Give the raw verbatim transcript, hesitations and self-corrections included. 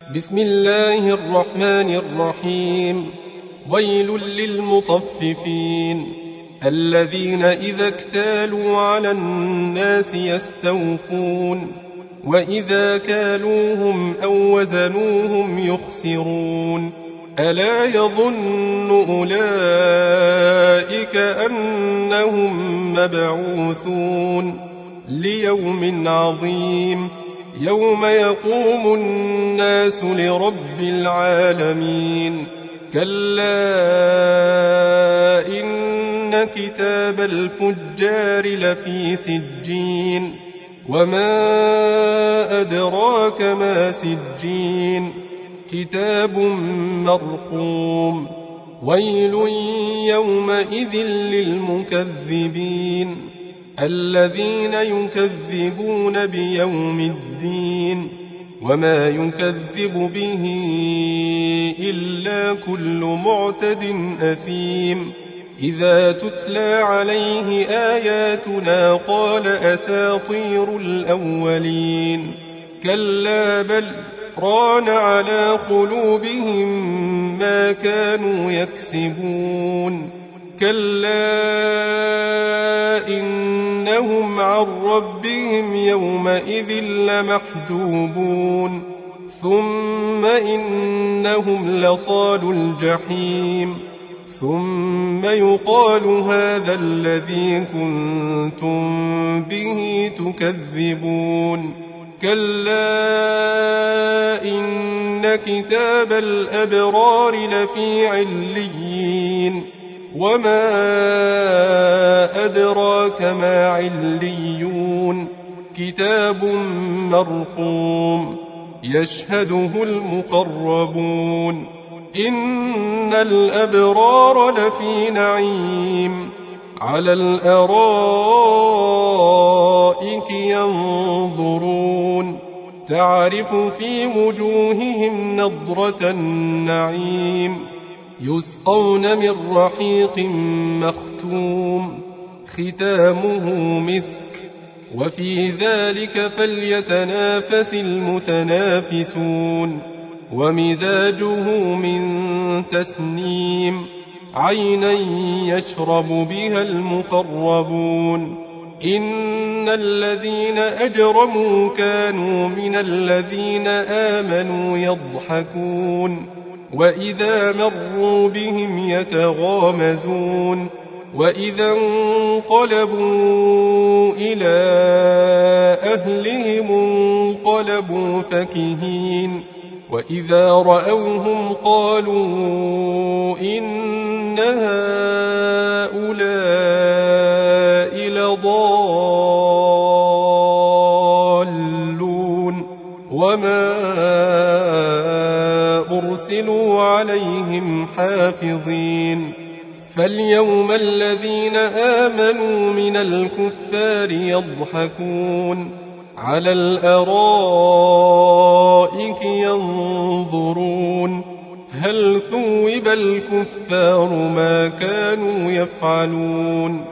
بسم الله الرحمن الرحيم. ويل للمطففين الذين إذا اكتالوا على الناس يستوفون وإذا كالوهم أو وزنوهم يخسرون ألا يظن أولئك أنهم مبعوثون ليوم عظيم يوم يقوم الناس لرب العالمين كلا إن كتاب الفجار لفي سجين وما أدراك ما سجين كتاب مرقوم ويل يومئذ للمكذبين الذين يكذبون بيوم الدين وما يكذب به إلا كل معتد أثيم إذا تتلى عليه آياتنا قال أساطير الأولين كلا بل ران على قلوبهم ما كانوا يكسبون كلا إنهم عن ربهم يومئذ لمحجوبون ثم إنهم لصالوا الجحيم ثم يقال هذا الذي كنتم به تكذبون كلا إن كتاب الأبرار لفي عليين وما أدراك ما عليون كتاب مرقوم يشهده المقربون إن الأبرار لفي نعيم على الأرائك ينظرون تعرف في وجوههم نضرة النعيم يسقون من رحيق مختوم ختامه مسك وفي ذلك فليتنافس المتنافسون ومزاجه من تسنيم عينا يشرب بها المقربون إن الذين أجرموا كانوا من الذين آمنوا يضحكون وإذا مروا بهم يتغامزون وإذا انقلبوا إلى أهلهم انقلبوا فكهين وإذا رأوهم قالوا إن هؤلاء لضالون وما أرسلوا عليهم حافظين فاليوم الذين آمنوا من الكفار يضحكون على الأرائك ينظرون هل ثوب الكفار ما كانوا يفعلون